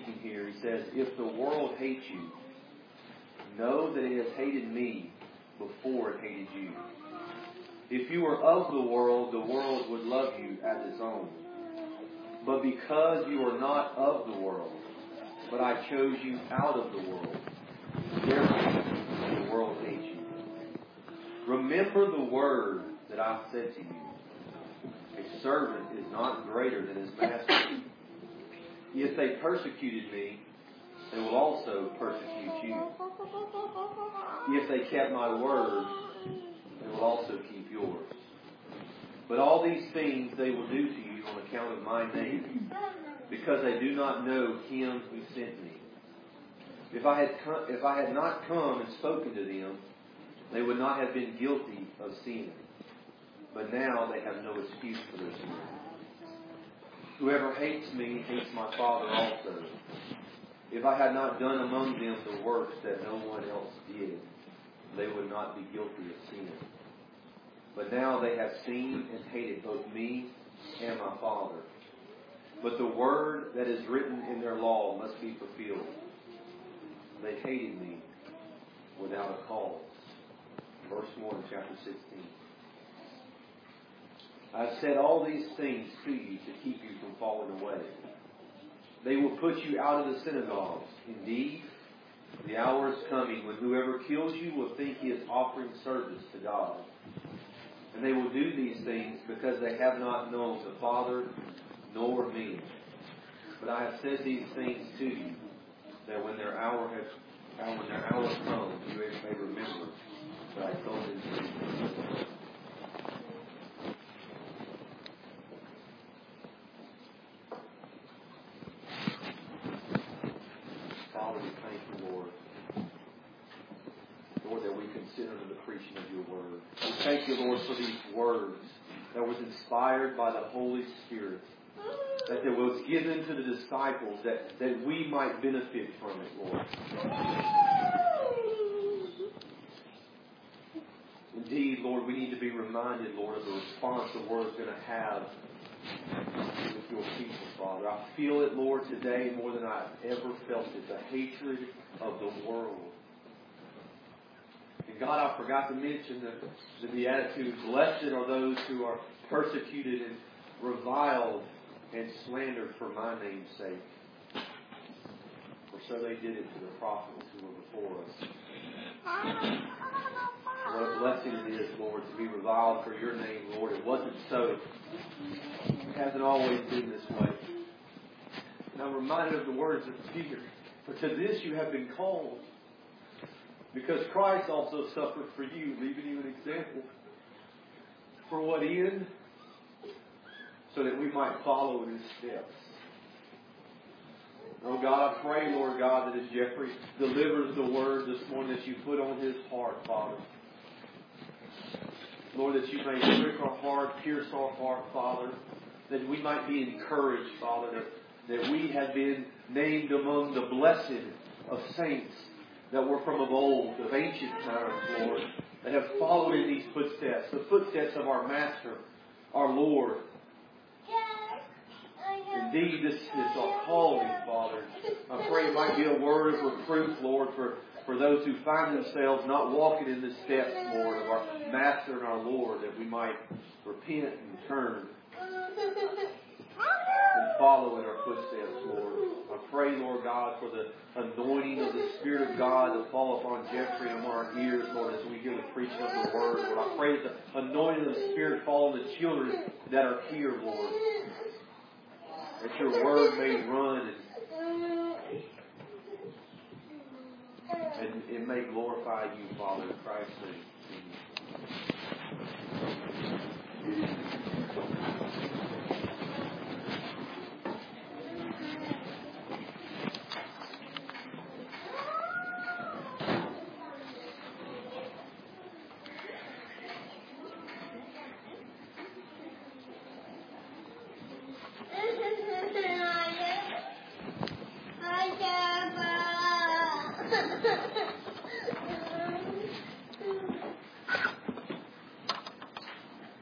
speaking here. He says, if the world hates you, know that it has hated me before it hated you. If you were of the world would love you as its own. But because you are not of the world, but I chose you out of the world, therefore the world hates you. Remember the word that I said to you. A servant is not greater than his master. If they persecuted me, they will also persecute you. If they kept my word, they will also keep yours. But all these things they will do to you on account of my name, because they do not know him who sent me. If I had not come and spoken to them, they would not have been guilty of sin. But now they have no excuse for their sin. Whoever hates me hates my Father also. If I had not done among them the works that no one else did, they would not be guilty of sin. But now they have seen and hated both me and my Father. But the word that is written in their law must be fulfilled. They hated me without a cause. Verse 1, chapter 16. I've said all these things to you to keep you from falling away. They will put you out of the synagogues. Indeed, the hour is coming when whoever kills you will think he is offering service to God. And they will do these things because they have not known the Father nor me. But I have said these things to you, that when their hour comes, you may remember that I told them to you. Father, we thank you, Lord. Lord, that we consider the preaching of your word. We thank you, Lord, for these words that was inspired by the Holy Spirit, that it was given to the disciples that we might benefit from it, Lord. Indeed, Lord, we need to be reminded, Lord, of the response the word is going to have with your people, Father. I feel it, Lord, today more than I've ever felt it, the hatred of the world. And God, I forgot to mention the Beatitudes. Blessed are those who are persecuted and reviled and slandered for my name's sake. For so they did it to the prophets who were before us. What a blessing it is, Lord, to be reviled for your name, Lord. It wasn't so. It hasn't always been this way. And I'm reminded of the words of Peter. For to this you have been called. Because Christ also suffered for you, leaving you an example. For what end? So that we might follow in his steps. Oh God, I pray, Lord God, that as Jeffrey delivers the word this morning that you put on his heart, Father. Lord, that you may prick our heart, pierce our heart, Father. That we might be encouraged, Father, that we have been named among the blessed of saints that were from of old, of ancient times, Lord, that have followed in these footsteps, the footsteps of our Master, our Lord. Indeed, this is our calling, Father. I pray it might be a word of reproof, Lord, for those who find themselves not walking in the steps, Lord, of our Master and our Lord, that we might repent and turn and follow in our footsteps, Lord. I pray, Lord God, for the anointing of the Spirit of God to fall upon Jeffrey and on our ears, Lord, as we hear the preaching of the Word, Lord. I pray that the anointing of the Spirit fall on the children that are here, Lord. That your Word may run and it may glorify you, Father, in Christ's name.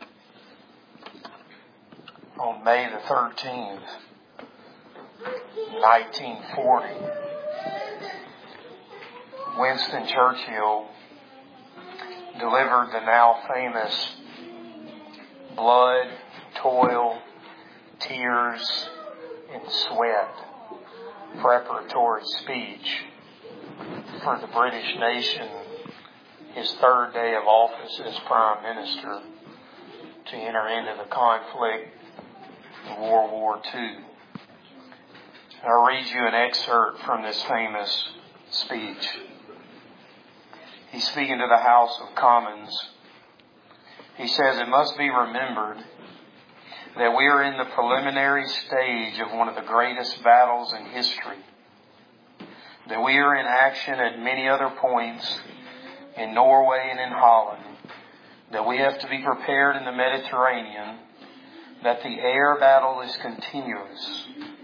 On May the 13th, 1940, Winston Churchill delivered the now famous blood, toil, tears, and sweat preparatory speech for the British nation, his third day of office as Prime Minister, to enter into the conflict of World War II. I'll read you an excerpt from this famous speech. He's speaking to the House of Commons. He says, "It must be remembered that we are in the preliminary stage of one of the greatest battles in history. That we are in action at many other points in Norway and in Holland. That we have to be prepared in the Mediterranean. That the air battle is continuous.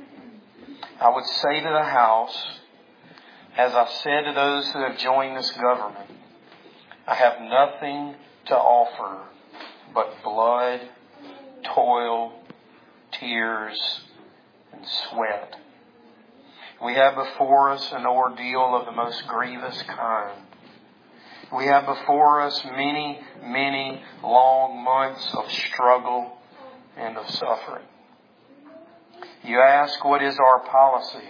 I would say to the House, as I've said to those who have joined this government, I have nothing to offer but blood, toil, tears, and sweat. We have before us an ordeal of the most grievous kind. We have before us many, many long months of struggle and of suffering. You ask, what is our policy?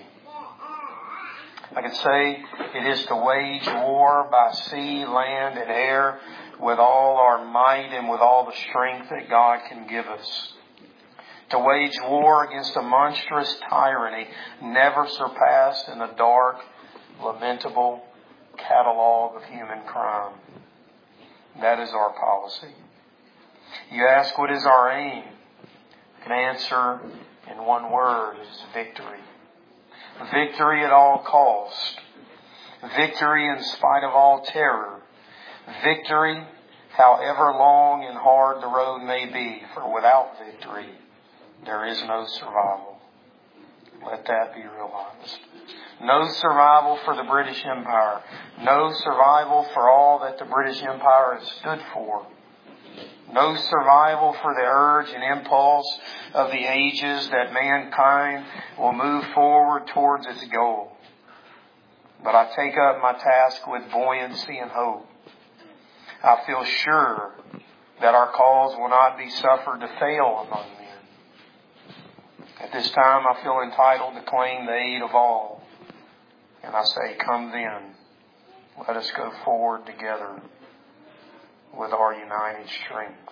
I can say it is to wage war by sea, land, and air with all our might and with all the strength that God can give us. To wage war against a monstrous tyranny never surpassed in the dark, lamentable catalog of human crime. That is our policy. You ask, what is our aim? I can answer in one word, it is victory. Victory at all cost. Victory in spite of all terror. Victory, however long and hard the road may be, for without victory, there is no survival. Let that be realized. No survival for the British Empire. No survival for all that the British Empire has stood for. No survival for the urge and impulse of the ages that mankind will move forward towards its goal. But I take up my task with buoyancy and hope. I feel sure that our cause will not be suffered to fail among men. At this time, I feel entitled to claim the aid of all. And I say, come then, let us go forward together with our united strength.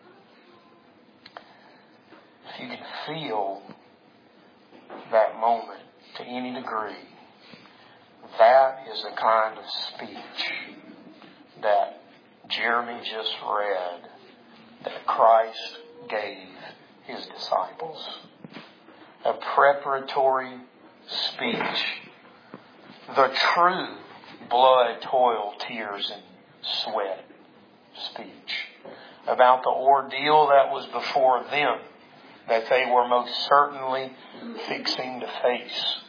If you can feel that moment to any degree, that is the kind of speech that Jeremy just read that Christ gave His disciples. A preparatory speech. The true blood, toil, tears, and sweat speech about the ordeal that was before them, that they were most certainly fixing to face.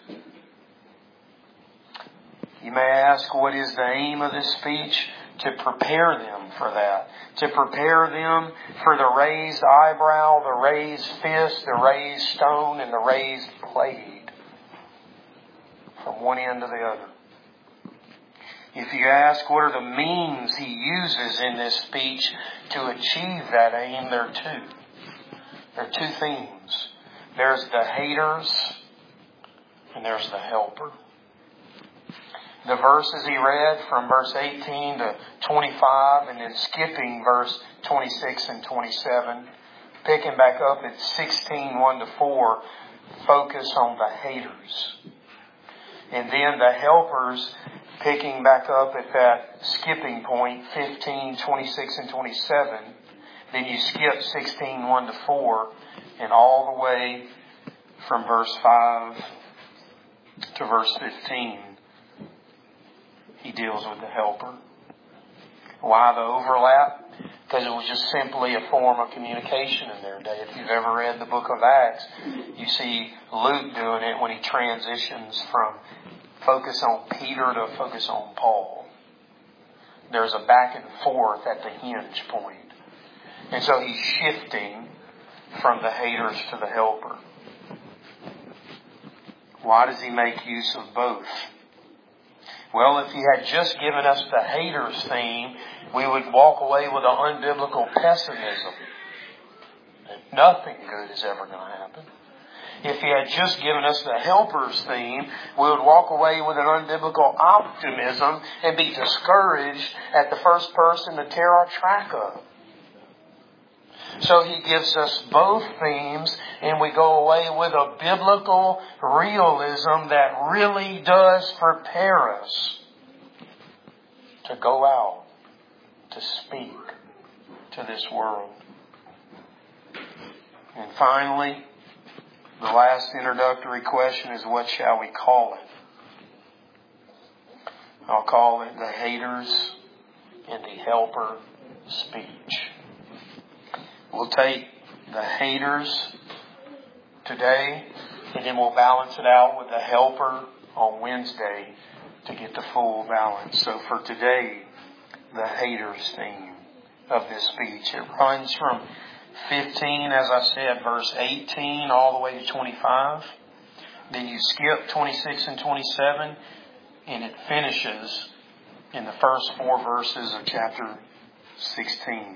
You may ask, what is the aim of this speech? To prepare them for that. To prepare them for the raised eyebrow, the raised fist, the raised stone, and the raised blade. From one end to the other. If you ask what are the means he uses in this speech to achieve that aim, there are two. There are two themes. There's the haters and there's the helper. The verses he read from verse 18 to 25 and then skipping verse 26 and 27, picking back up at 16, 1 to 4, focus on the haters. And then the helpers, picking back up at that skipping point, 15, 26, and 27. Then you skip 16, 1 to 4, and all the way from verse 5 to verse 15, he deals with the helper. Why the overlap? Because it was just simply a form of communication in their day. If you've ever read the book of Acts, you see Luke doing it when he transitions from focus on Peter to focus on Paul. There's a back and forth at the hinge point. And so he's shifting from the haters to the helper. Why does He make use of both? Well, if He had just given us the haters theme, we would walk away with an unbiblical pessimism. Nothing good is ever going to happen. If He had just given us the helpers theme, we would walk away with an unbiblical optimism and be discouraged at the first person to tear our track up. So He gives us both themes, and we go away with a biblical realism that really does prepare us to go out, to speak to this world. And finally, the last introductory question is, what shall we call it? I'll call it the haters and the helper speech. We'll take the haters today, and then we'll balance it out with the helper on Wednesday to get the full balance. So for today, the haters theme of this speech. It runs from 15, as I said, verse 18 all the way to 25. Then you skip 26 and 27, and it finishes in the first 4 verses of chapter 16.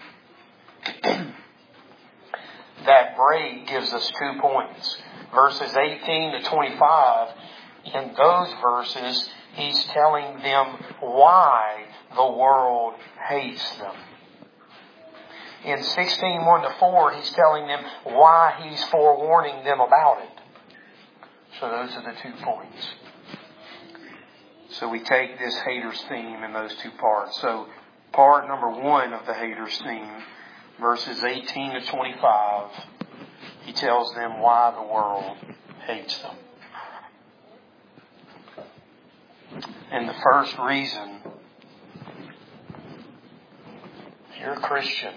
That break gives us 2 points. Verses 18 to 25, in those verses, He's telling them why the world hates them. In 16:1-4, He's telling them why He's forewarning them about it. So those are the 2 points. So we take this haters theme in those 2 parts. So part number 1 of the haters theme, verses 18 to 25, He tells them why the world hates them. And the first reason, if you're a Christian,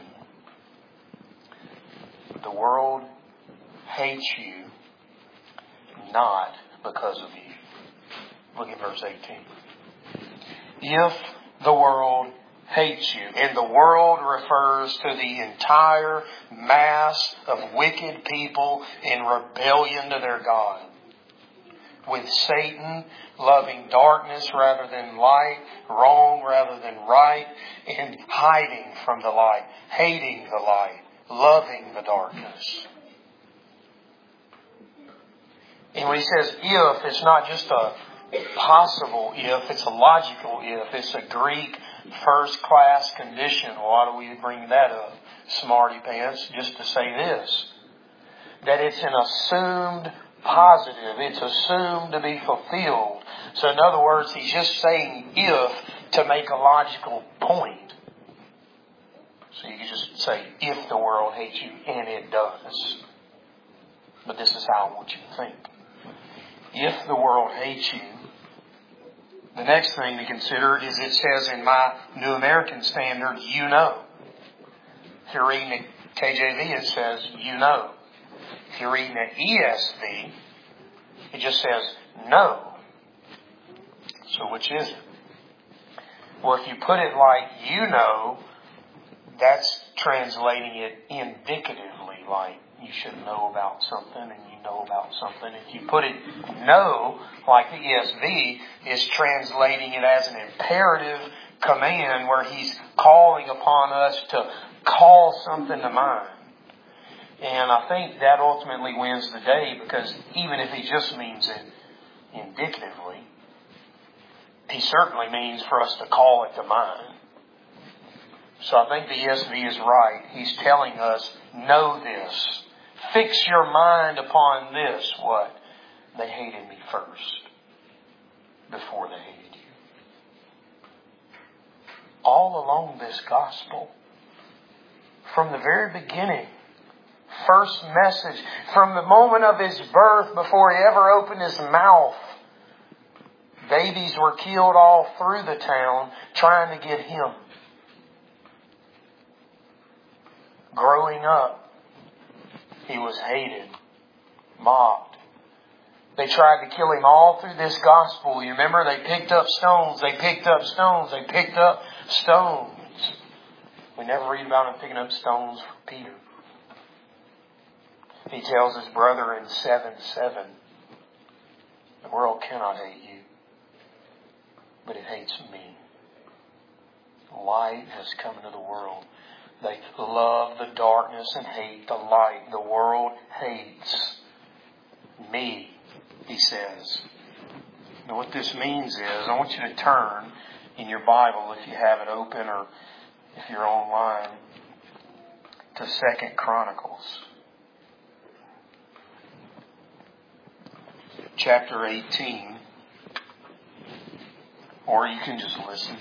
the world hates you not because of you. Look at verse 18. If the world hates you, and the world refers to the entire mass of wicked people in rebellion to their God, with Satan loving darkness rather than light, wrong rather than right, and hiding from the light, hating the light, loving the darkness. And when He says if, it's not just a possible if, it's a logical if. It's a Greek first-class condition. Why do we bring that up, smarty pants? Just to say this, that it's an assumed positive. It's assumed to be fulfilled. So in other words, He's just saying if to make a logical point. So you can just say, if the world hates you, and it does. But this is how I want you to think. If the world hates you, the next thing to consider is it says in my New American Standard, you know. If you're reading the KJV, it says, you know. If you're reading the ESV, it just says, no. So which is it? Well, if you put it like you know, that's translating it indicatively, like you should know about something and you know about something. If you put it know, like the ESV, is translating it as an imperative command where He's calling upon us to call something to mind. And I think that ultimately wins the day, because even if He just means it indicatively, He certainly means for us to call it to mind. So I think the ESV is right. He's telling us, know this. Fix your mind upon this. What? They hated me first before they hated you. All along this gospel, from the very beginning, first message, from the moment of His birth before He ever opened His mouth, babies were killed all through the town trying to get Him. Growing up, He was hated, mocked. They tried to kill Him all through this gospel. You remember, they picked up stones, they picked up stones, they picked up stones. We never read about Him picking up stones for Peter. He tells his brother in 7:7, The world cannot hate you, but it hates me. Light has come into the world. They love the darkness and hate the light. The world hates me, he says. Now what this means is, I want you to turn in your Bible, if you have it open or if you're online, to 2 Chronicles. Chapter 18. Or you can just listen.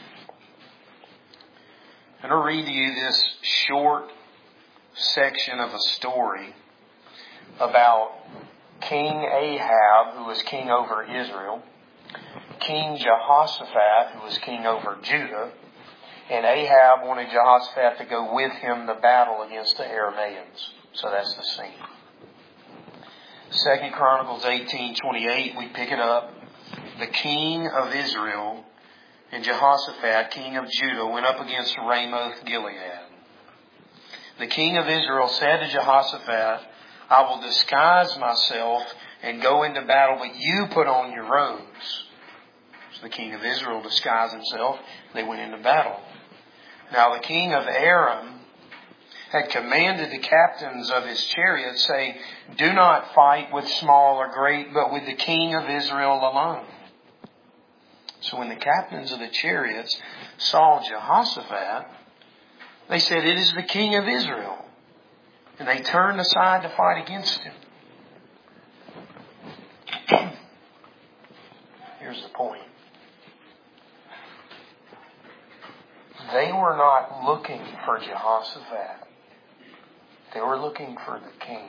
I'm going to read to you this short section of a story about King Ahab, who was king over Israel, King Jehoshaphat, who was king over Judah, and Ahab wanted Jehoshaphat to go with him to battle against the Arameans. So that's the scene. 2 Chronicles 18:28, we pick it up. The king of Israel and Jehoshaphat, king of Judah, went up against Ramoth Gilead. The king of Israel said to Jehoshaphat, I will disguise myself and go into battle, but you put on your robes. So the king of Israel disguised himself. They went into battle. Now the king of Aram had commanded the captains of his chariots, saying, do not fight with small or great, but with the king of Israel alone. So when the captains of the chariots saw Jehoshaphat, they said, it is the king of Israel. And they turned aside to fight against him. Here's the point. They were not looking for Jehoshaphat. They were looking for the king.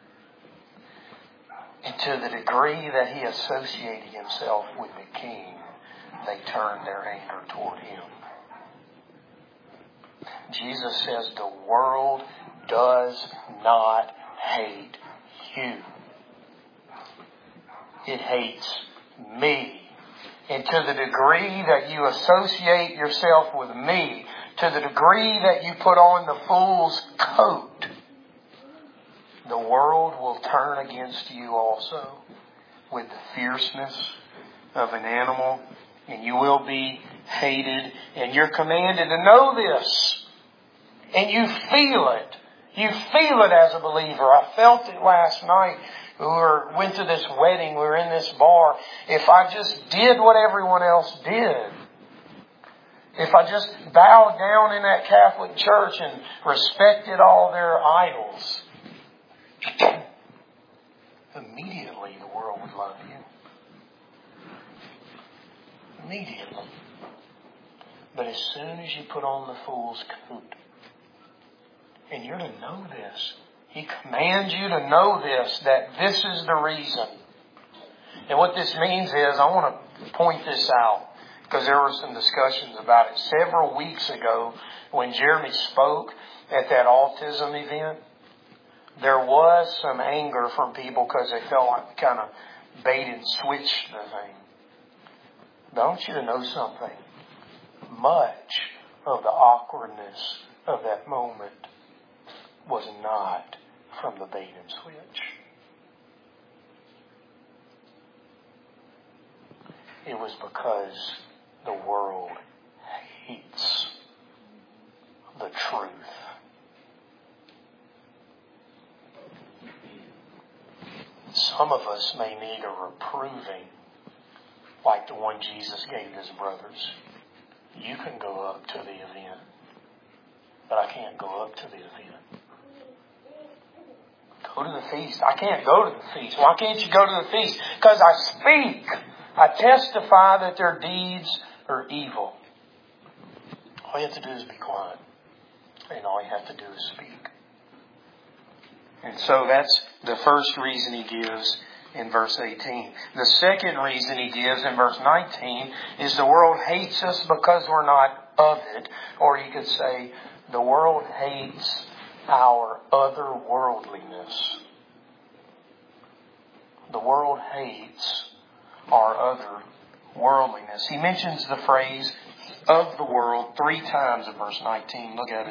And to the degree that he associated himself with the king, they turned their anger toward him. Jesus says the world does not hate you. It hates me. And to the degree that you associate yourself with me, to the degree that you put on the fool's coat, the world will turn against you also with the fierceness of an animal, and you will be hated. And you're commanded to know this. And you feel it. You feel it as a believer. I felt it last night. We went to this wedding. We were in this bar. If I just did what everyone else did, if I just bowed down in that Catholic church and respected all their idols, immediately the world would love you. Immediately. But as soon as you put on the fool's coat, and you're to know this, he commands you to know this, that this is the reason. And what this means is, I want to point this out, because there were some discussions about it several weeks ago when Jeremy spoke at that autism event. There was some anger from people because they felt like kind of bait and switch the thing. But I want you to know something. Much of the awkwardness of that moment was not from the bait and switch. It was because the world hates the truth. Some of us may need a reproving like the one Jesus gave his brothers. You can go up to the event, but I can't go up to the event. Go to the feast. I can't go to the feast. Why can't you go to the feast? Because I speak. I testify that their deeds are evil. All you have to do is be quiet. And all you have to do is speak. And so that's the first reason he gives in verse 18. The second reason he gives in verse 19 is the world hates us because we're not of it. Or you could say the world hates our otherworldliness. The world hates our otherworldliness. He mentions the phrase of the world 3 times in verse 19. Look at it.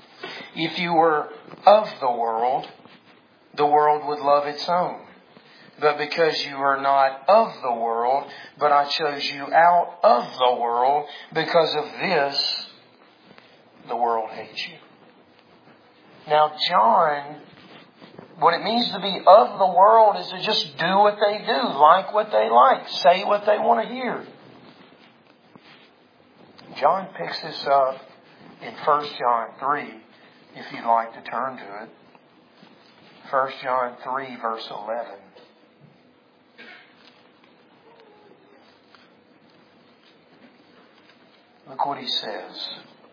If you were of the world would love its own. but because you are not of the world, but I chose you out of the world. Because of this, the world hates you. Now, John, what it means to be of the world is to just do what they do, like what they like, say what they want to hear. John picks this up in 1 John 3, if you'd like to turn to it. 1 John 3, verse 11. Look what he says.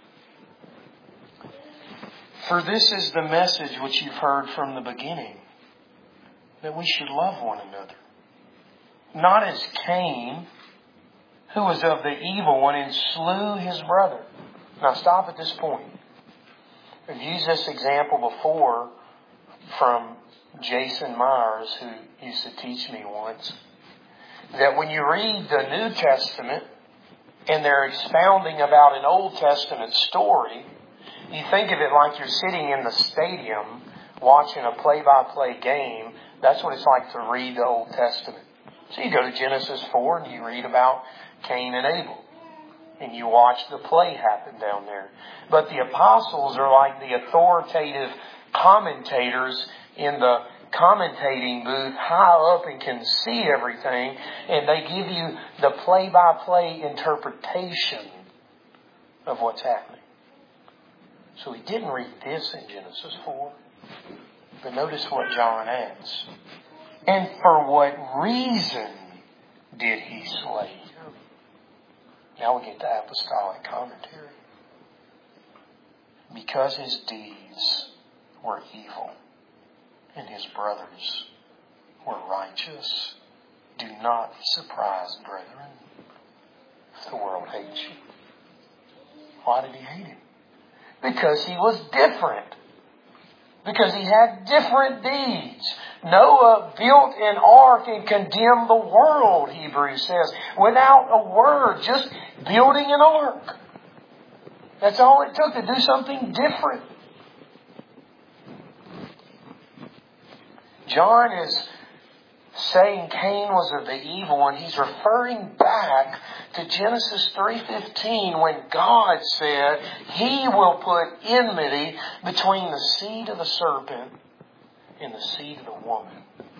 For this is the message which you've heard from the beginning, that we should love one another. Not as Cain, who was of the evil one and slew his brother. Now stop at this point. I've used this example before from Jason Myers, who used to teach me once, that when you read the New Testament and they're expounding about an Old Testament story, you think of it like you're sitting in the stadium watching a play-by-play game. That's what it's like to read the Old Testament. So you go to Genesis 4 and you read about Cain and Abel. And you watch the play happen down there. But the apostles are like the authoritative commentators in the commentating booth high up and can see everything. And they give you the play-by-play interpretation of what's happening. So he didn't read this in Genesis 4. But notice what John adds. And for what reason did he slay him? Now we get the apostolic commentary. Because his deeds were evil and his brothers were righteous. Do not be surprised, brethren, if the world hates you. Why did he hate him? Because he was different. Because he had different deeds. Noah built an ark and condemned the world, Hebrews says, without a word, just building an ark. That's all it took to do something different. John is saying Cain was of the evil one. He's referring back to Genesis 3:15 when God said He will put enmity between the seed of the serpent and the seed of the woman.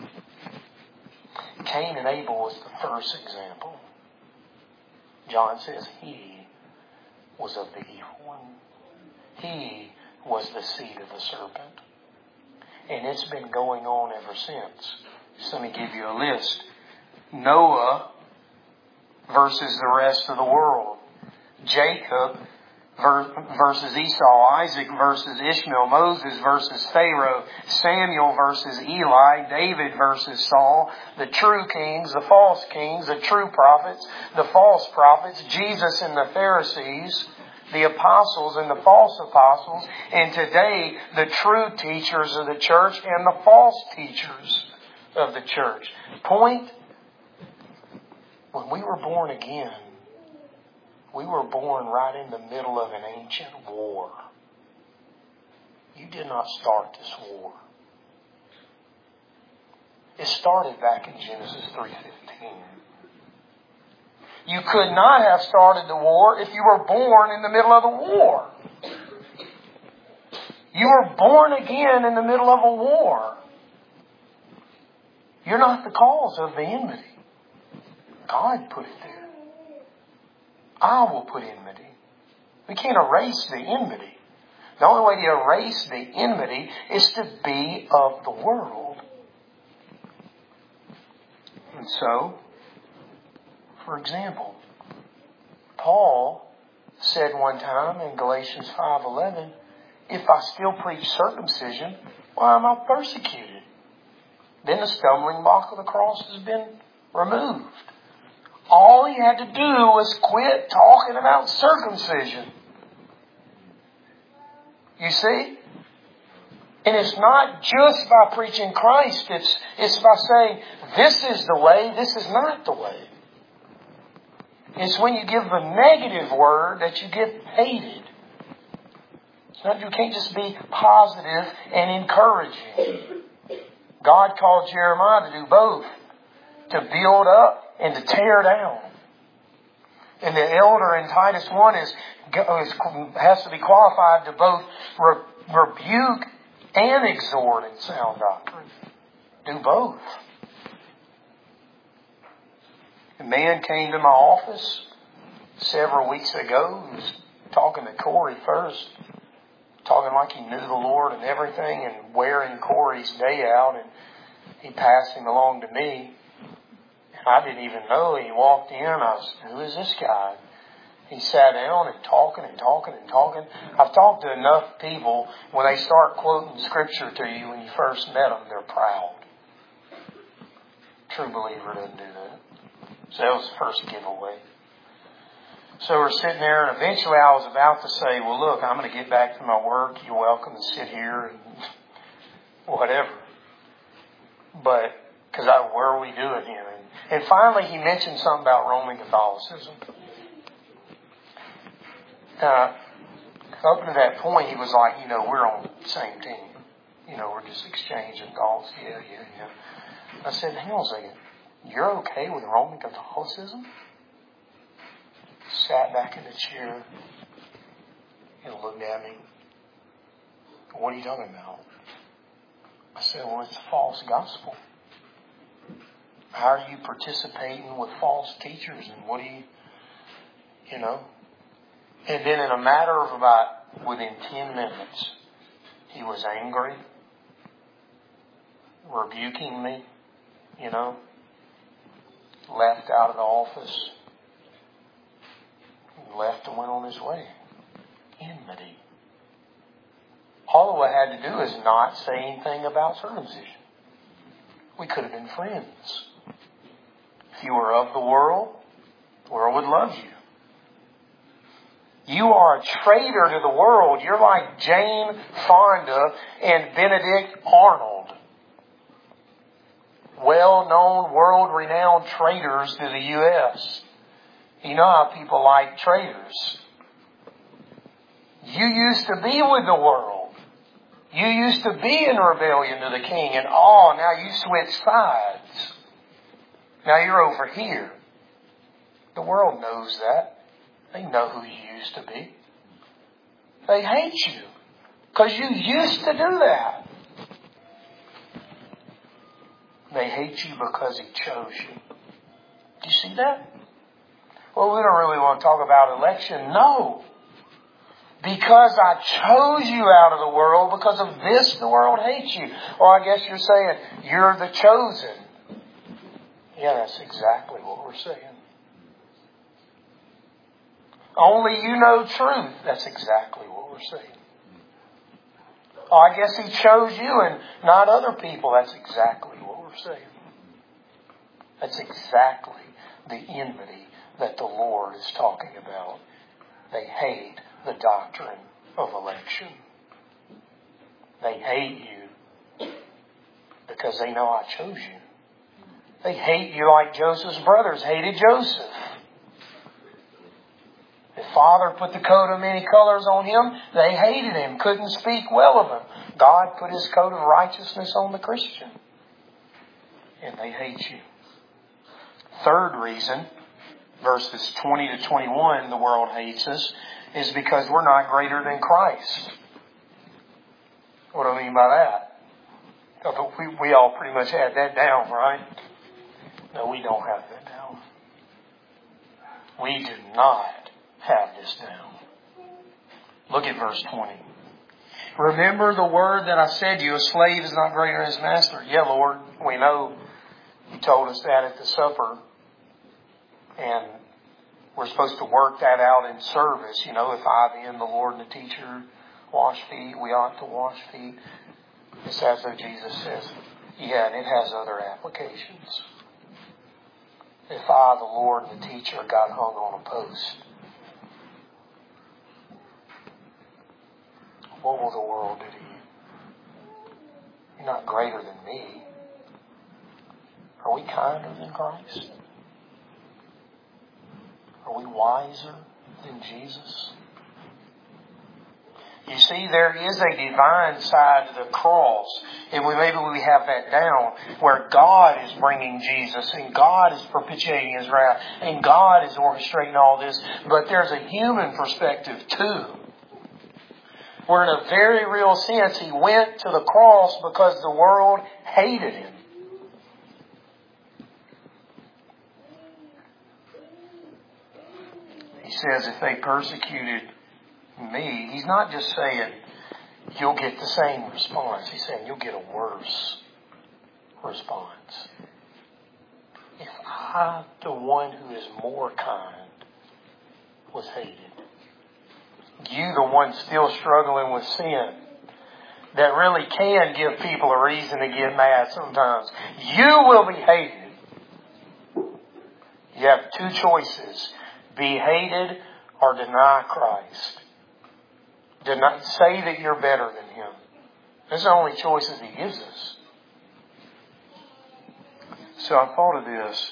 Cain and Abel was the first example. John says he was of the evil one. He was the seed of the serpent. And it's been going on ever since. So let me give you a list. Noah versus the rest of the world. Jacob versus Esau. Isaac versus Ishmael. Moses versus Pharaoh. Samuel versus Eli. David versus Saul. The true kings, the false kings, the true prophets, the false prophets. Jesus and the Pharisees. The apostles and the false apostles. And today, the true teachers of the church and the false teachers of the church. Point, when we were born again, we were born right in the middle of an ancient war. You did not start this war. It started back in Genesis 3:15. You could not have started the war if you were born in the middle of the war. You were born again in the middle of a war. You're not the cause of the enmity. God put it there. I will put enmity. We can't erase the enmity. The only way to erase the enmity is to be of the world. And so, for example, Paul said one time in Galatians 5:11, if I still preach circumcision, why am I persecuted? Then the stumbling block of the cross has been removed. All he had to do was quit talking about circumcision. You see? And it's not just by preaching Christ. It's by saying, this is the way, this is not the way. It's when you give the negative word that you get hated. It's not, you can't just be positive and encouraging. God called Jeremiah to do both. To build up and to tear down. And the elder in Titus 1 has to be qualified to both rebuke and exhort in sound doctrine. Do both. A man came to my office several weeks ago. He was talking to Corey first. Talking like he knew the Lord and everything and wearing Corey's day out. And he passed him along to me. I didn't even know. He walked in. I was, who is this guy? He sat down and talking and talking and talking. I've talked to enough people, when they start quoting Scripture to you when you first met them, they're proud. True believer doesn't do that. So that was the first giveaway. So we're sitting there, and eventually I was about to say, well, look, I'm going to get back to my work. You're welcome to sit here and whatever. But, because where are we doing here? And finally, he mentioned something about Roman Catholicism. Up to that point, he was like, we're on the same team. We're just exchanging thoughts. Yeah. I said, hang on a second. You're okay with Roman Catholicism? Sat back in the chair and looked at me. What are you talking about? I said, well, it's a false gospel. How are you participating with false teachers? And what do you. And then in a matter of within 10 minutes, he was angry, rebuking me, left out of the office, left and went on his way. Enmity. All I had to do is not say anything about circumcision. We could have been friends. If you were of the world would love you. You are a traitor to the world. You're like Jane Fonda and Benedict Arnold. Well-known, world-renowned traitors to the U.S. You know how people like traitors. You used to be with the world. You used to be in rebellion to the king and all. Now you switch sides. Now you're over here. The world knows that. They know who you used to be. They hate you because you used to do that. They hate you because He chose you. Do you see that? Well, we don't really want to talk about election. No. Because I chose you out of the world, because of this the world hates you. Or I guess you're saying, you're the chosen. Yeah, that's exactly what we're saying. Only you know truth. That's exactly what we're saying. Oh, I guess He chose you and not other people. That's exactly what we're saying. That's exactly the enmity that the Lord is talking about. They hate the doctrine of election. They hate you because they know I chose you. They hate you like Joseph's brothers hated Joseph. The father put the coat of many colors on him. They hated him, couldn't speak well of him. God put His coat of righteousness on the Christian. And they hate you. Third reason, verses 20 to 21, the world hates us, is because we're not greater than Christ. What do I mean by that? We all pretty much had that down, right? No, we don't have that down. We do not have this down. Look at verse 20. Remember the word that I said to you, a slave is not greater than his master. Yeah, Lord, we know You told us that at the supper. And we're supposed to work that out in service. If I, then, the Lord and the teacher, wash feet, we ought to wash feet. It's as though Jesus says, yeah, and it has other applications. If I, the Lord and the teacher, got hung on a post, what will the world do to you? You're not greater than me. Are we kinder than Christ? Are we wiser than Jesus? You see, there is a divine side to the cross. And maybe we have that down, where God is bringing Jesus and God is propitiating His wrath and God is orchestrating all this. But there's a human perspective too, where in a very real sense He went to the cross because the world hated Him. He says, if they persecuted me, He's not just saying you'll get the same response. He's saying you'll get a worse response. If I, the one who is more kind, was hated, you, the one still struggling with sin, that really can give people a reason to get mad sometimes, you will be hated. You have two choices. Be hated or deny Christ. Say that you're better than Him. Those are the only choices He gives us. So I thought of this.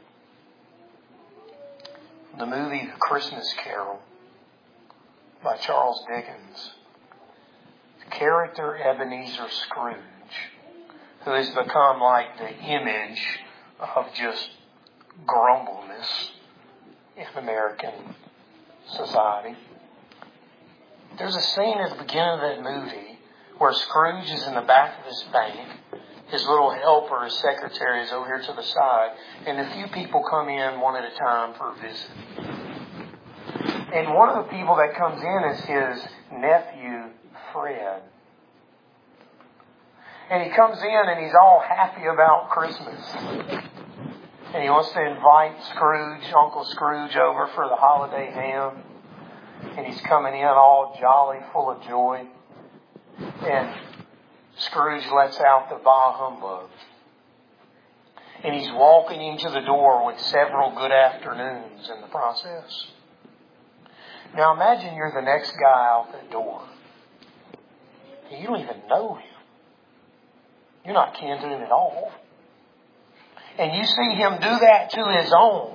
The movie The Christmas Carol by Charles Dickens. The character Ebenezer Scrooge, who has become like the image of just grumbleness in American society. There's a scene at the beginning of that movie where Scrooge is in the back of his bank. His little helper, his secretary, is over here to the side. And a few people come in one at a time for a visit. And one of the people that comes in is his nephew, Fred. And he comes in and he's all happy about Christmas. And he wants to invite Uncle Scrooge over for the holiday ham. And he's coming in all jolly, full of joy. And Scrooge lets out the bah humbug. And he's walking him to the door with several good afternoons in the process. Now imagine you're the next guy out the door. You don't even know him. You're not kin to him at all. And you see him do that to his own.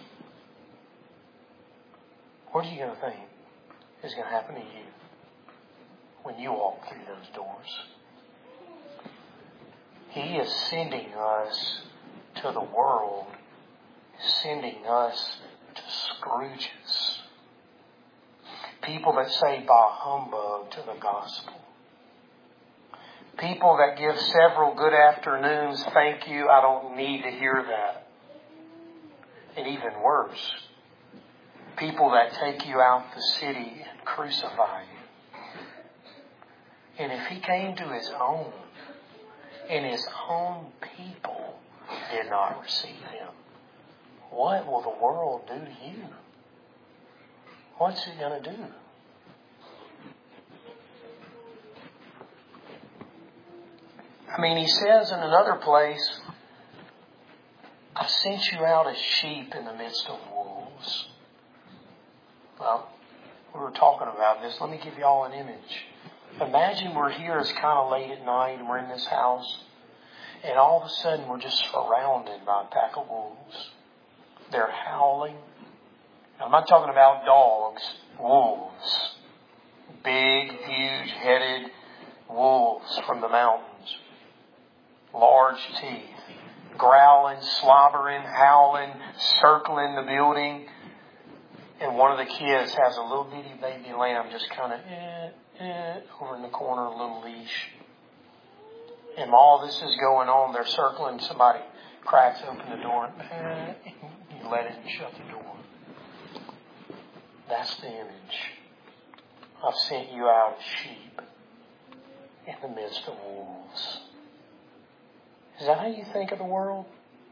What are you going to think is going to happen to you when you walk through those doors? He is sending us to the world, sending us to Scrooges. People that say bah humbug to the gospel. People that give several good afternoons, thank you, I don't need to hear that. And even worse, people that take you out the city and crucify you. And if He came to His own, and His own people did not receive Him, what will the world do to you? What's He going to do? I mean, He says in another place, I sent you out as sheep in the midst of wolves. Well, we were talking about this. Let me give you all an image. Imagine we're here, it's kind of late at night, and we're in this house, and all of a sudden we're just surrounded by a pack of wolves. They're howling. Now, I'm not talking about dogs, wolves. Big, huge-headed wolves from the mountains. Large teeth. Growling, slobbering, howling, circling the building. And one of the kids has a little bitty baby lamb just kind of over in the corner, a little leash. And all this is going on. They're circling. Somebody cracks open the door and you let it and shut the door. That's the image. I've sent you out as sheep in the midst of wolves. Is that how you think of the world?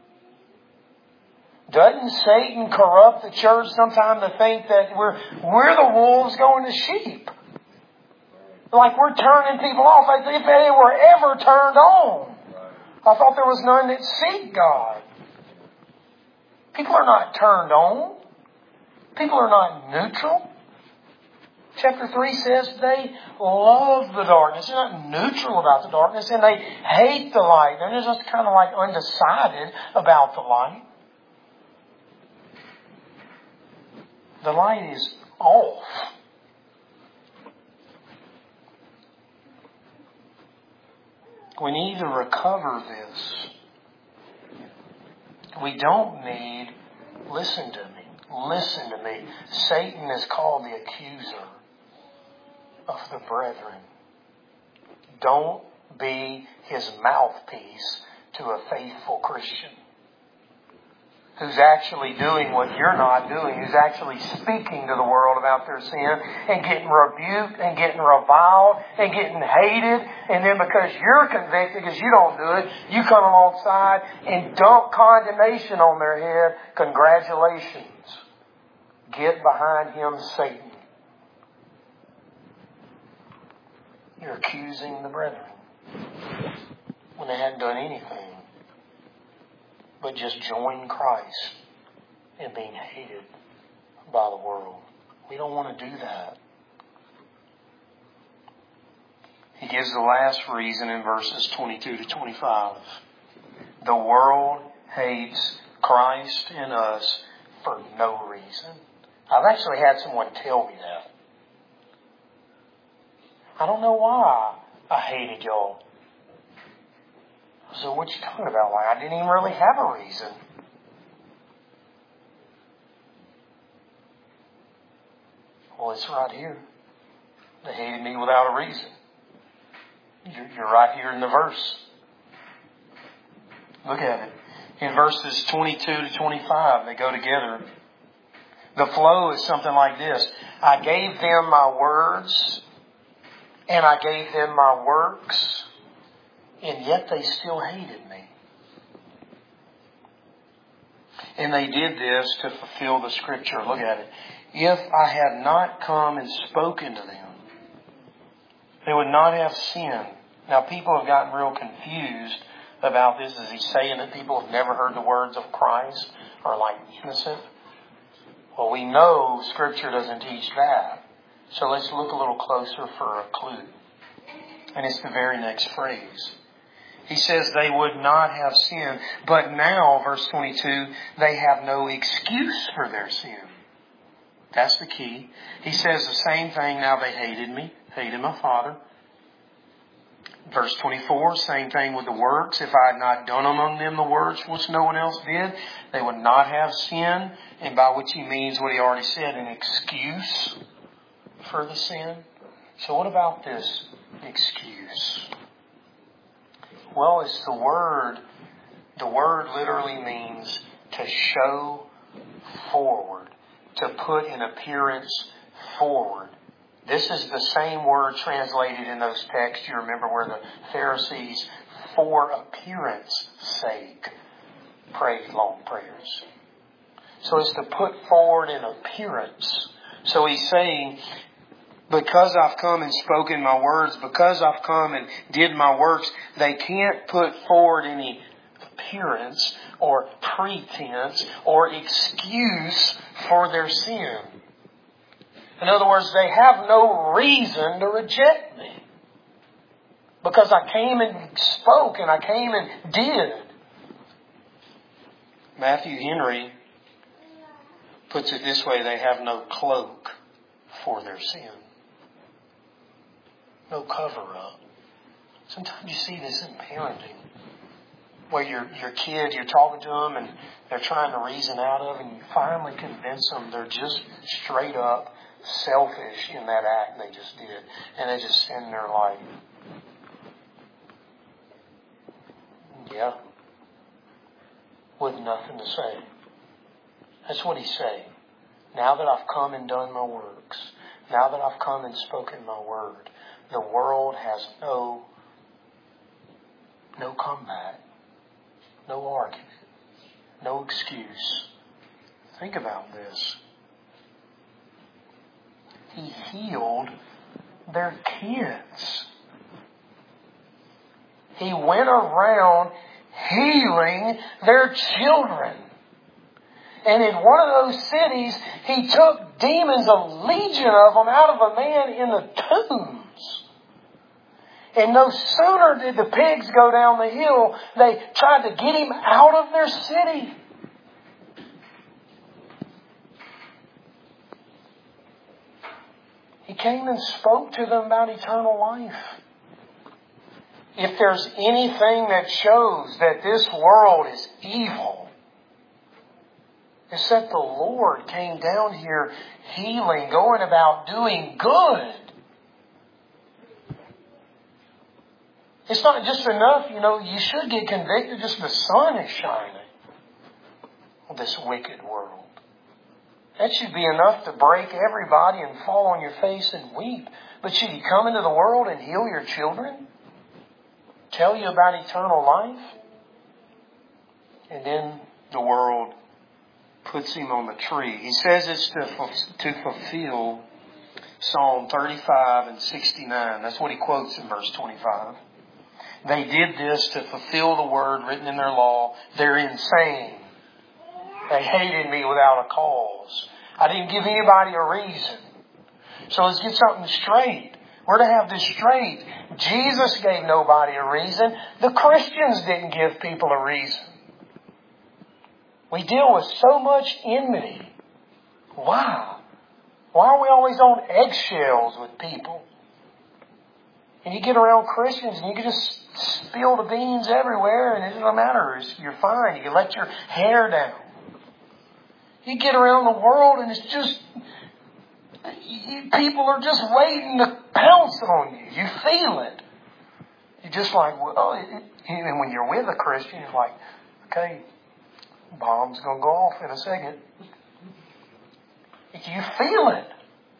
Doesn't Satan corrupt the church sometimes to think that we're the wolves going to sheep? Like we're turning people off as if they were ever turned on. I thought there was none that seek God. People are not turned on. People are not neutral. Chapter 3 says they love the darkness. They're not neutral about the darkness, and they hate the light. They're just kind of like undecided about the light. The light is off. We need to recover this. We don't need, listen to me. Satan is called the accuser of the brethren. Don't be his mouthpiece to a faithful Christian who's actually doing what you're not doing, who's actually speaking to the world about their sin and getting rebuked and getting reviled and getting hated. And then because you're convicted, because you don't do it, you come alongside and dump condemnation on their head. Congratulations. Get behind him, Satan. You're accusing the brethren when they hadn't done anything but just join Christ in being hated by the world. We don't want to do that. He gives the last reason in verses 22 to 25. The world hates Christ in us for no reason. I've actually had someone tell me that. I don't know why I hated y'all. So what you talking about? Why? I didn't even really have a reason. Well, it's right here. They hated me without a reason. You're right here in the verse. Look at it. In verses 22 to 25, they go together. The flow is something like this. I gave them my words, and I gave them my works, and yet they still hated me. And they did this to fulfill the scripture. Look at it. If I had not come and spoken to them, they would not have sinned. Now people have gotten real confused about this. Is he saying that people have never heard the words of Christ are like innocent? Well, we know scripture doesn't teach that. So let's look a little closer for a clue. And it's the very next phrase. He says they would not have sinned. But now, verse 22, they have no excuse for their sin. That's the key. He says the same thing. Now they hated me, hated my Father. Verse 24, same thing with the works. If I had not done among them the works which no one else did, they would not have sinned. And by which he means what he already said, an excuse for the sin. So what about this excuse? Well, it's the word. The word literally means to show forward, to put an appearance forward. This is the same word translated in those texts. You remember where the Pharisees, for appearance sake, prayed long prayers. So it's to put forward an appearance. So he's saying, because I've come and spoken my words, because I've come and did my works, they can't put forward any appearance or pretense or excuse for their sin. In other words, they have no reason to reject me. Because I came and spoke and I came and did. Matthew Henry puts it this way, they have no cloak for their sin. No cover up. Sometimes you see this in parenting. Where your kid, you're talking to them and they're trying to reason out of, and you finally convince them they're just straight up selfish in that act they just did. And they just stand there like, yeah, with nothing to say. That's what he's saying. Now that I've come and done my works, now that I've come and spoken my word, the world has no comeback, no argument, no excuse. Think about this. He healed their kids. He went around healing their children. And in one of those cities, he took demons, a legion of them, out of a man in the tombs. And no sooner did the pigs go down the hill, they tried to get him out of their city. He came and spoke to them about eternal life. if there's anything that shows that this world is evil, it's that the Lord came down here healing, going about doing good. It's not just enough, you should get convicted just the sun is shining on this wicked world. That should be enough to break everybody and fall on your face and weep. But should He come into the world and heal your children? Tell you about eternal life? And then the world puts Him on the tree. He says it's to fulfill Psalm 35 and 69. That's what he quotes in verse 25. They did this to fulfill the word written in their law. They're insane. They hated me without a cause. I didn't give anybody a reason. So let's get something straight. We're to have this straight. Jesus gave nobody a reason. The Christians didn't give people a reason. We deal with so much enmity. Why? Why are we always on eggshells with people? And you get around Christians and you can just spill the beans everywhere and it doesn't matter. You're fine. You can let your hair down. You get around the world and it's just, people are just waiting to pounce on you. You feel it. You're just like, and when you're with a Christian, you're like, okay, bomb's going to go off in a second. You feel it.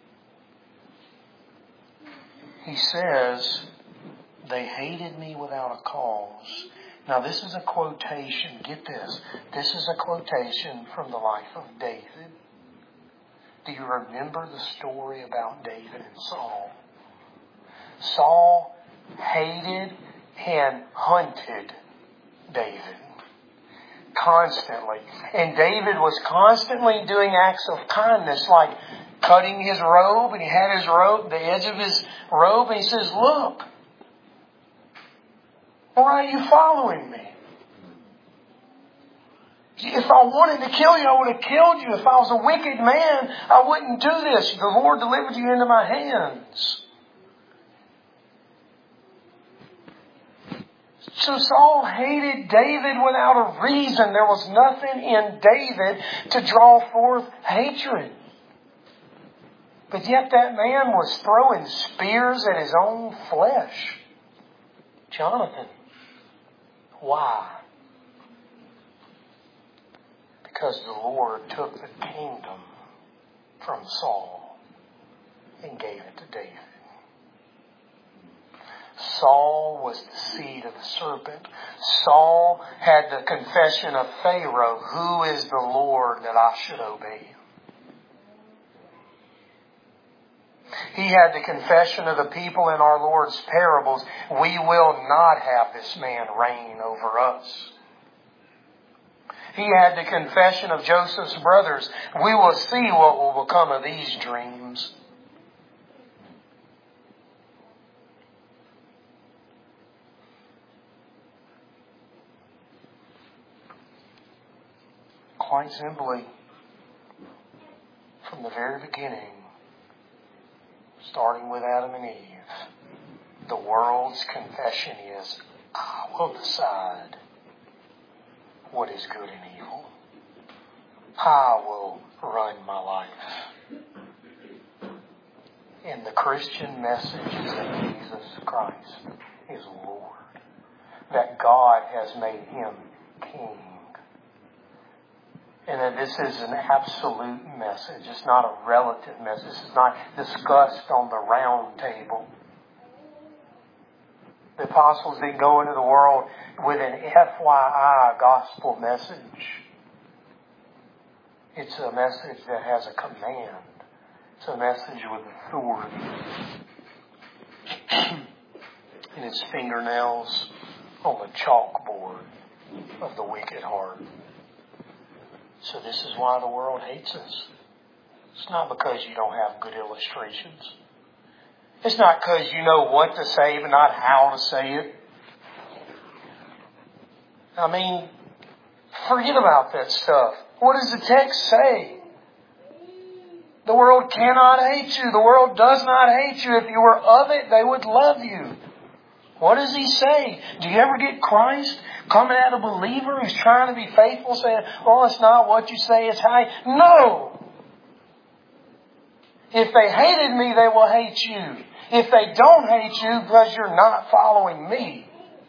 He says, they hated me without a cause. Now this is a quotation. Get this. This is a quotation from the life of David. Do you remember the story about David and Saul? Saul hated and hunted David constantly. And David was constantly doing acts of kindness, like cutting his robe, and he had his robe, the edge of his robe, and he says, look, why are you following me? If I wanted to kill you, I would have killed you. If I was a wicked man, I wouldn't do this. The Lord delivered you into my hands. So Saul hated David without a reason. There was nothing in David to draw forth hatred. But yet that man was throwing spears at his own flesh. Jonathan. Why? Because the Lord took the kingdom from Saul and gave it to David. Saul was the seed of the serpent. Saul had the confession of Pharaoh, who is the Lord that I should obey? He had the confession of the people in our Lord's parables. We will not have this man reign over us. He had the confession of Joseph's brothers. We will see what will become of these dreams. Quite simply, from the very beginning, starting with Adam and Eve, the world's confession is, I will decide what is good and evil. I will run my life. And the Christian message is that Jesus Christ is Lord. That God has made Him King. And that this is an absolute message. It's not a relative message. It's not discussed on the round table. The apostles didn't go into the world with an FYI gospel message. It's a message that has a command. It's a message with authority. And it's fingernails on the chalkboard of the wicked heart. So this is why the world hates us. It's not because you don't have good illustrations. It's not because you know what to say but not how to say it. I mean, forget about that stuff. What does the text say? The world cannot hate you. The world does not hate you. If you were of it, they would love you. What does he say? Do you ever get Christ coming at a believer who's trying to be faithful saying, "Oh, it's not what you say, it's how you..." No! If they hated me, they will hate you. If they don't hate you because you're not following me.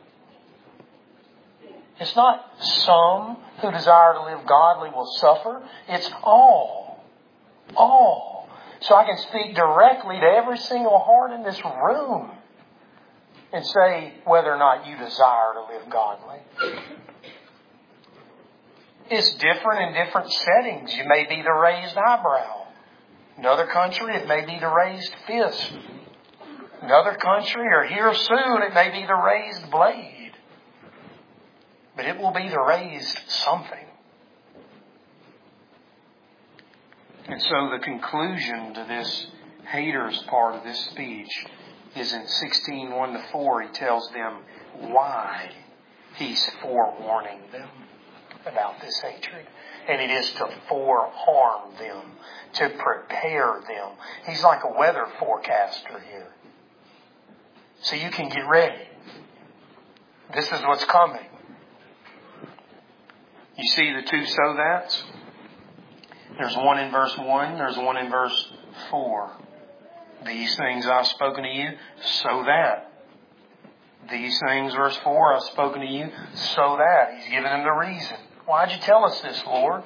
It's not some who desire to live godly will suffer. It's all. All. So I can speak directly to every single heart in this room and say whether or not you desire to live godly. It's different in different settings. You may be the raised eyebrow. Another country, it may be the raised fist. Another country, or here soon, it may be the raised blade. But it will be the raised something. And so the conclusion to this haters part of this speech is in 16:1-4. He tells them why he's forewarning them about this hatred. And it is to forearm them, to prepare them. He's like a weather forecaster here. So you can get ready. This is what's coming. You see the two so that's? There's one in verse 1, there's one in verse 4. These things I've spoken to you, so that. These things, verse 4, I've spoken to you, so that. He's given them the reason. Why'd you tell us this, Lord?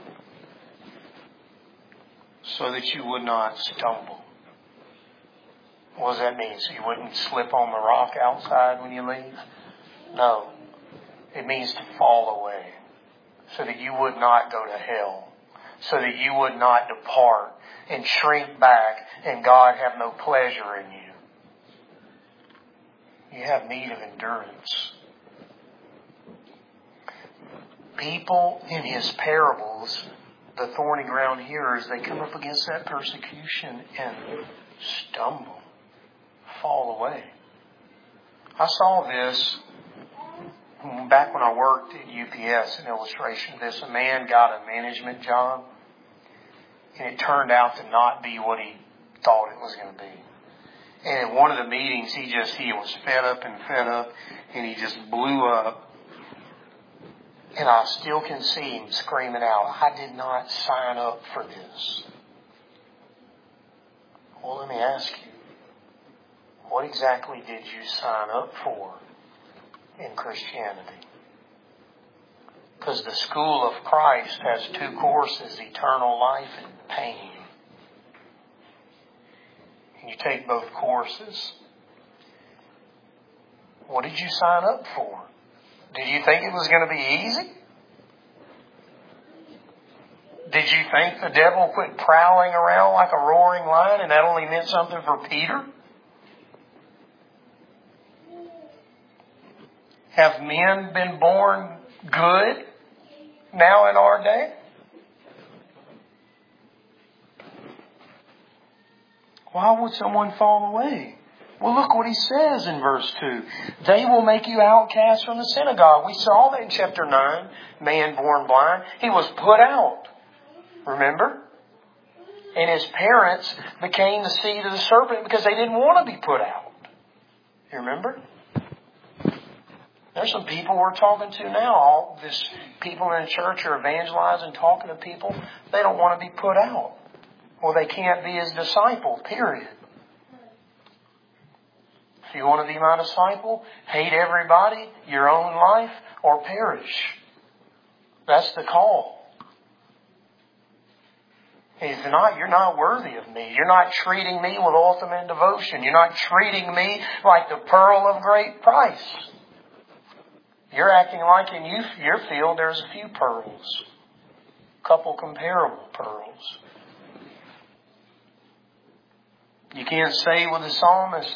So that you would not stumble. What does that mean? So you wouldn't slip on the rock outside when you leave? No. It means to fall away. So that you would not go to hell. So that you would not depart and shrink back and God have no pleasure in you. You have need of endurance. People in His parables, the thorny ground hearers, they come up against that persecution and stumble, fall away. I saw this back when I worked at UPS, an illustration of this. A man got a management job, and it turned out to not be what he thought it was going to be. And in one of the meetings, he was fed up, and he just blew up. And I still can see him screaming out, "I did not sign up for this." Well, let me ask you, what exactly did you sign up for in Christianity? Because the school of Christ has two courses, eternal life and pain. And you take both courses. What did you sign up for? Did you think it was going to be easy? Did you think the devil quit prowling around like a roaring lion and that only meant something for Peter? Have men been born good now in our day? Why would someone fall away? Well, look what he says in verse 2. They will make you outcasts from the synagogue. We saw that in chapter 9. Man born blind. He was put out. Remember? And his parents became the seed of the serpent because they didn't want to be put out. You remember? There's some people we're talking to now. All this people in the church are evangelizing, talking to people. They don't want to be put out. Well, they can't be His disciple, period. If you want to be my disciple, hate everybody, your own life, or perish. That's the call. If not, you're not worthy of me. You're not treating me with ultimate devotion. You're not treating me like the pearl of great price. You're acting like in your field there's a few pearls. A couple comparable pearls. You can't say with the psalmist,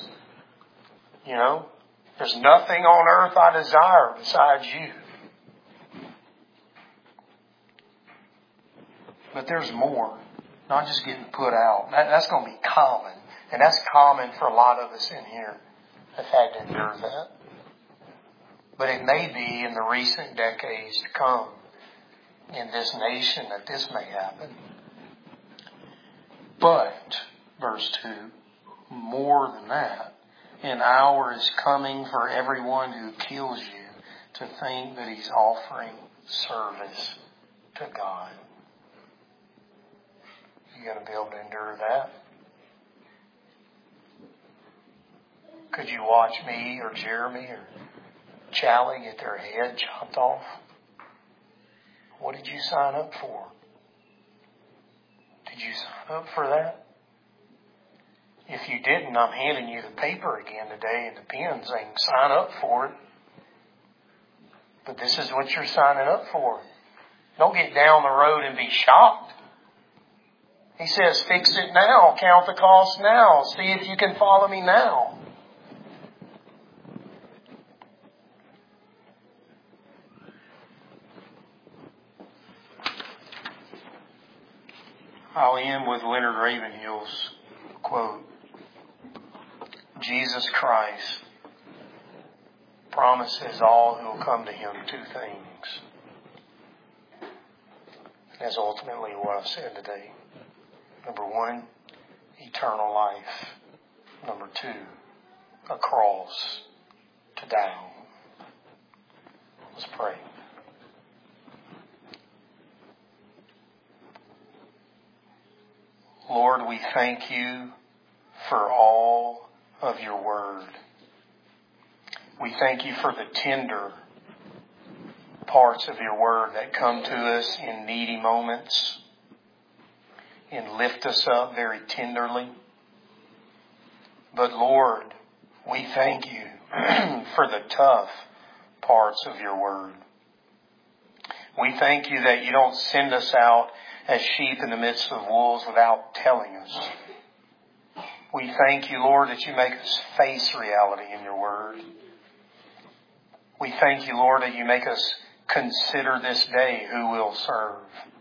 there's nothing on earth I desire besides you. But there's more. Not just getting put out. That's going to be common. And that's common for a lot of us in here have had to endure that. But it may be in the recent decades to come in this nation that this may happen. But, verse 2, more than that, An hour is coming for everyone who kills you to think that he's offering service to God. You going to be able to endure that? Could you watch me or Jeremy or Charlie get their head chopped off? What did you sign up for? Did you sign up for that? If you didn't, I'm handing you the paper again today and the pen saying sign up for it. But this is what you're signing up for. Don't get down the road and be shocked. He says, fix it now. Count the cost now. See if you can follow me now. I'll end with Leonard Ravenhill's quote. Jesus Christ promises all who will come to Him two things. That's ultimately what I've said today. Number one, eternal life. Number two, a cross to die on. Let's pray. Lord, we thank you for all of your word. We thank you for the tender parts of your word that come to us in needy moments and lift us up very tenderly. But Lord, we thank you for the tough parts of your word. We thank you that you don't send us out as sheep in the midst of wolves without telling us. We thank you, Lord, that you make us face reality in your word. We thank you, Lord, that you make us consider this day who will serve.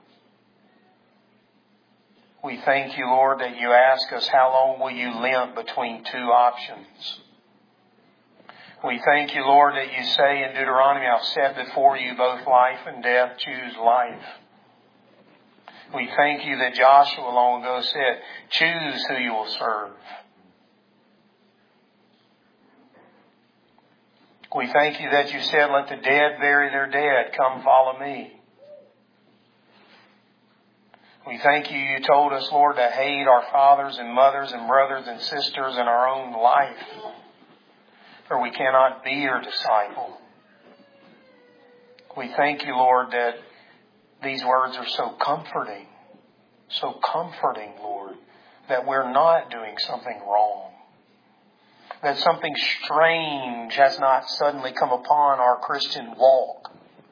We thank you, Lord, that you ask us how long will you limp between two options. We thank you, Lord, that you say in Deuteronomy, I've set before you both life and death, choose life. We thank you that Joshua long ago said, choose who you will serve. We thank you that you said, let the dead bury their dead, come follow me. We thank you, you told us, Lord, to hate our fathers and mothers and brothers and sisters in our own life, or we cannot be your disciple. We thank you, Lord, that these words are so comforting, Lord, that we're not doing something wrong, that something strange has not suddenly come upon our Christian walk.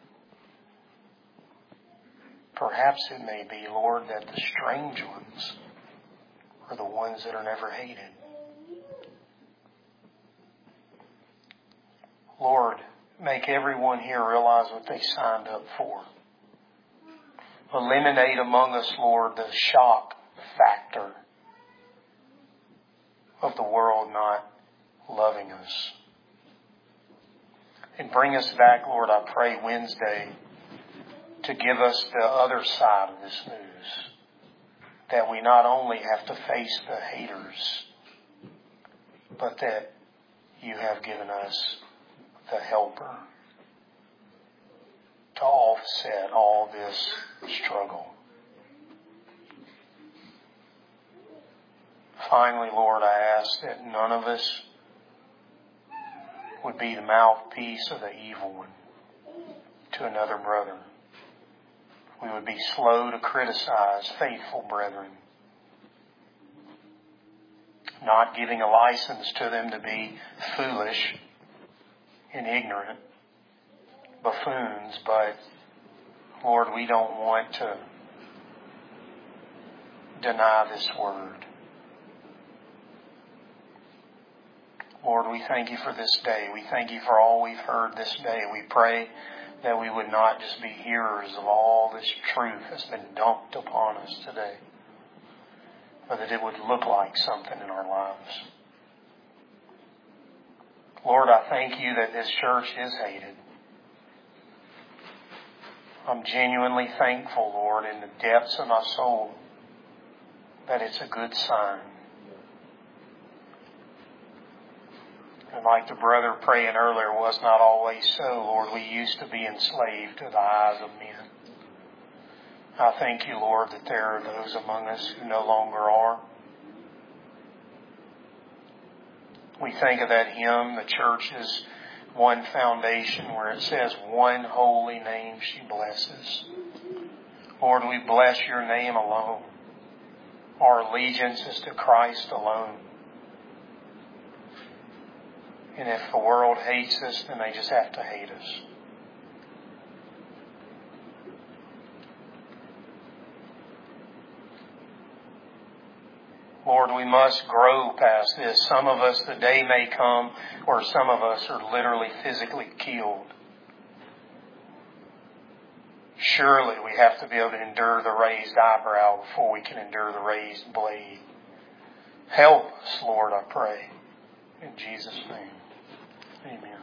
Perhaps it may be, Lord, that the strange ones are the ones that are never hated. Lord, make everyone here realize what they signed up for. Eliminate among us, Lord, the shock factor of the world not loving us. And bring us back, Lord, I pray, Wednesday, to give us the other side of this news. That we not only have to face the haters, but that you have given us the helper to offset all this struggle. Finally, Lord, I ask that none of us would be the mouthpiece of the evil one to another brother. We would be slow to criticize faithful brethren, not giving a license to them to be foolish and ignorant buffoons, but Lord, we don't want to deny this word. Lord, we thank you for this day. We thank you for all we've heard this day. We pray that we would not just be hearers of all this truth that's been dumped upon us today, but that it would look like something in our lives. Lord, I thank you that this church is hated. I'm genuinely thankful, Lord, in the depths of my soul, that it's a good sign. And like the brother praying earlier, was not always so. Lord, we used to be enslaved to the eyes of men. I thank you, Lord, that there are those among us who no longer are. We think of that hymn, the church's one foundation, where it says, one holy name she blesses. Lord, we bless your name alone. Our allegiance is to Christ alone. And if the world hates us, then they just have to hate us. Lord, we must grow past this. Some of us, the day may come where some of us are literally physically killed. Surely we have to be able to endure the raised eyebrow before we can endure the raised blade. Help us, Lord, I pray. In Jesus' name, amen.